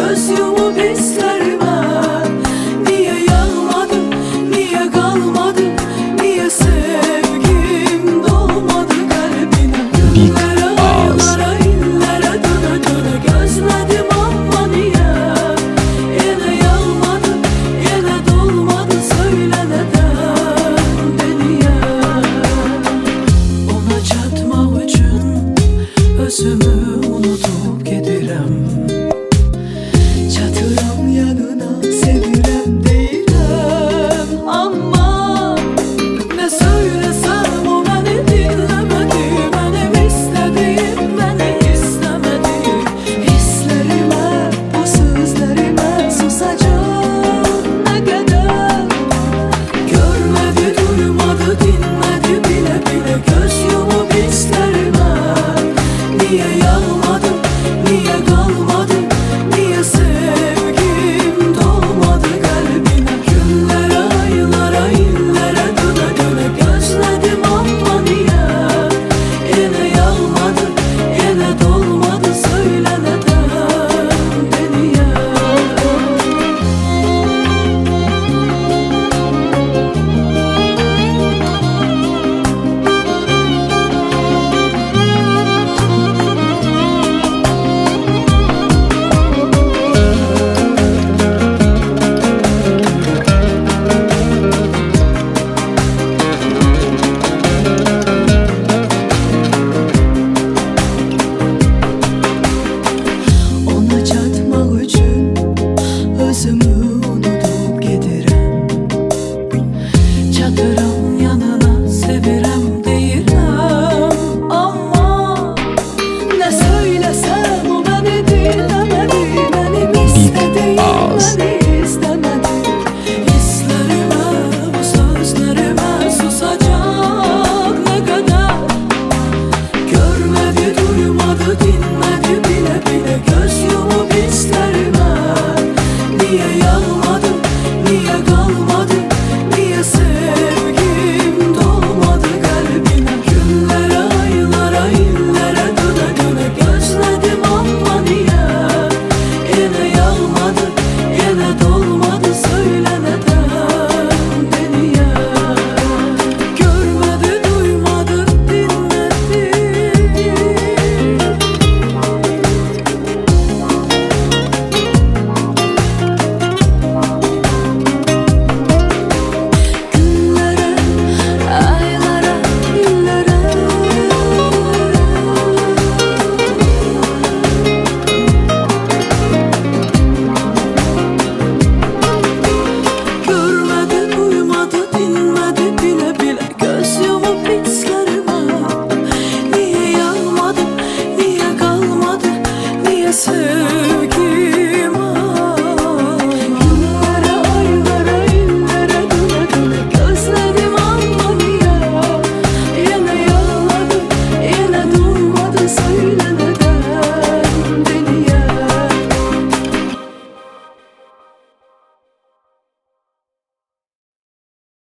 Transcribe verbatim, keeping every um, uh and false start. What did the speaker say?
göz yumup hislerime. Niye yağmadı, niye kalmadı, niye sevgim dolmadı kalbine. Günlere, aylara, illere döne döne gözledim ama niye? Yine yağmadı, yine dolmadı, söyle neden beniye? Ona çatmak için özümü unutup gidirem. Çatıram yanına, sevirem deyirem. Ama ne söylesem o beni dinlemedi. Benim istediğim beni istemedi. Hislerime, bu sözlerime susacak ne kadar. Görmedi, duymadı, dinmedi bile bile göz yumup hislerime. Niye yağmadı, niye kalmadı, niye sevgim dolmadı kalbine. Günlere, aylara, illere döne döne gözledim ama niye? Yine yağmadı, yine dolmadı, söyle neden beniye? Ona çatmak için özümü unutup gidirem. Çatıram yanına, sevirem deyirem. Ama ne söylesem o beni dinlemedi. Benim istediğim beni istemedi. Hislerime, bu sözlerime susacak ne kadar. Görmedi, duymadı, dinmedi bile bile göz yumup hislerime. Niye yağmadı, niye kalmadı, niye sevgim dolmadı kalbine. Günlere, aylara, illere döne döne gözledim ama niye? Yine yağmadı, yine dolmadı, söyle neden beniye? Görmedi, duymadı, dinmedi. Günlere, aylara, illere. Görmedi, duymadı, dinmedi bile bile göz yumup hislerime. Niye yağmadı, niye kalmadı, niye sevgi